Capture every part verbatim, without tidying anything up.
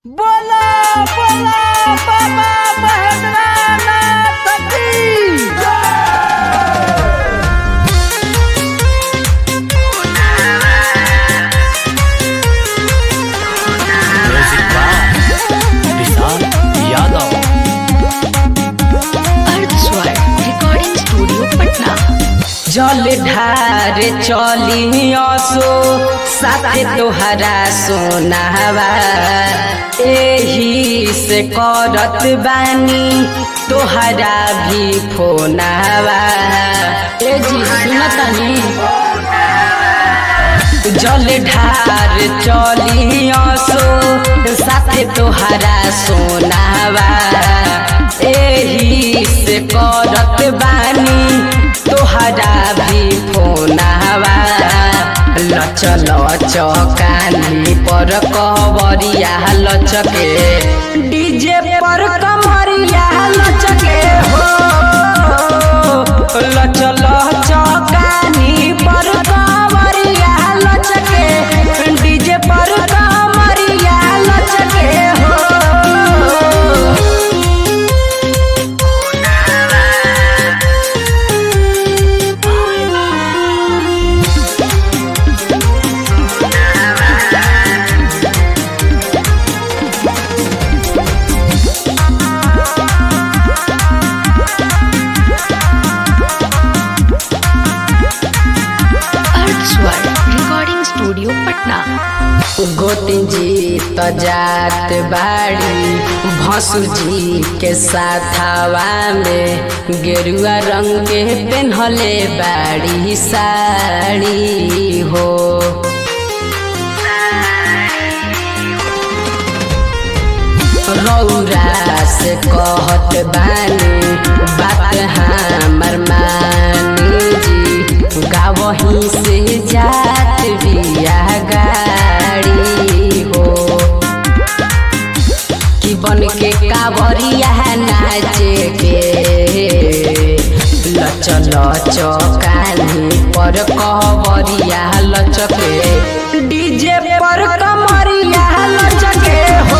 बोला बोला बाबा महेंद्रनाथ की म्यूजिक बाय विशाल यादव। अर्थ स्वर रिकॉर्डिंग स्टूडियो पटना। जल ढार चली असो साथे तोहरा सोनावा एही से करत बानी तोहरा भी फोनावा। ए जी सुनतनी जल ढार चली असो साथे तोहरा सोनावा एही से करत बानी तोहरा भी फोनावा। लच लच कानी पर कवरिया लचके डीजे पर कमरिया लचके हो। लच लच कानी पर कवरिया लचके डीजे पर कमरिया लचके हो। अर्थ स्वर रिकॉर्डिंग स्टूडियो पटना। गोतिन जी तो जात बाड़ी भसुर जी के साथवा में गेरुआ रंग के पेन्हले बाड़ी साड़ी हो। रौरा से कहत बानी बात हमर मानी जी गावही से जात बिया गाड़ी हो। कि बन के कावरिया नाचे के लच लच कानी पर कवरिया लचके डीजे पर कमरिया लचके हो।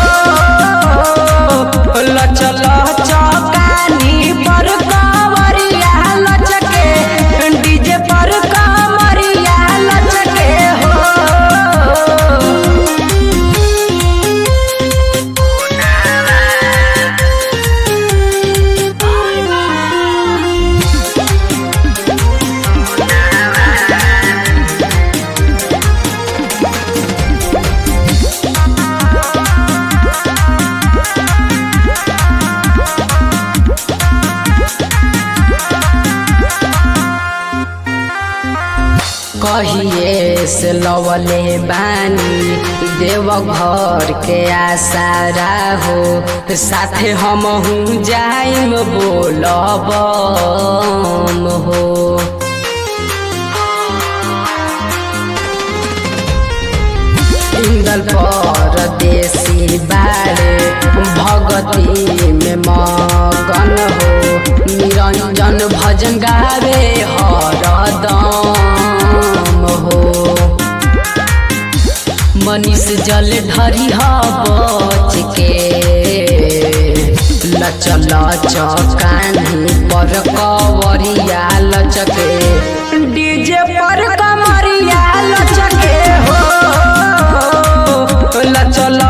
लच लच कानी पर कवरिया लचके डीजे पर कमरिया लचके हो। कहिए से लवले बानी देव घर के आसारा हो। साथे हम हूँ जाइम बोलब हो। इंदल परदेसी बाड़े भगती में मगन हो। निरंजन भजन गावे हरदम हो। मनीष जल ढरी बच के लच लच कान्ही पर कवरिया लचके डीजे पर कमरिया लचके हो। लच